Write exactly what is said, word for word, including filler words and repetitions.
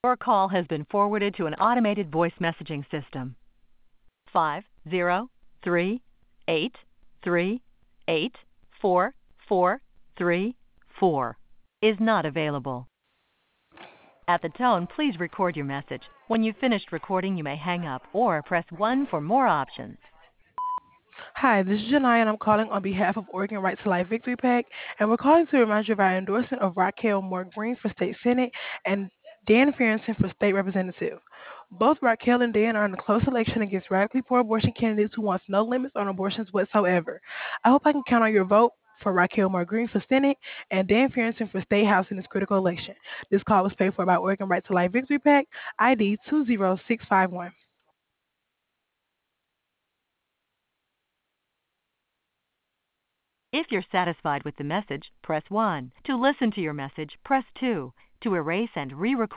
Your call has been forwarded to an automated voice messaging system. Five zero three eight three eight four four three four is not available. At the tone, please record your message. When you've finished recording, you may hang up or press one for more options. Hi, this is Janai, and I'm calling on behalf of Oregon Right to Life Victory PAC, and we're calling to remind you of our endorsement of Raquel Moore Green for State Senate and Dan Farrington for State Representative. Both Raquel and Dan are in a close election against radically pro-abortion candidates who wants no limits on abortions whatsoever. I hope I can count on your vote for Raquel Moore Green for Senate and Dan Farrington for State House in this critical election. This call was paid for by Oregon Right to Life Victory PAC, I D two zero six five one. If you're satisfied with the message, press one. To listen to your message, press two. To erase and re-record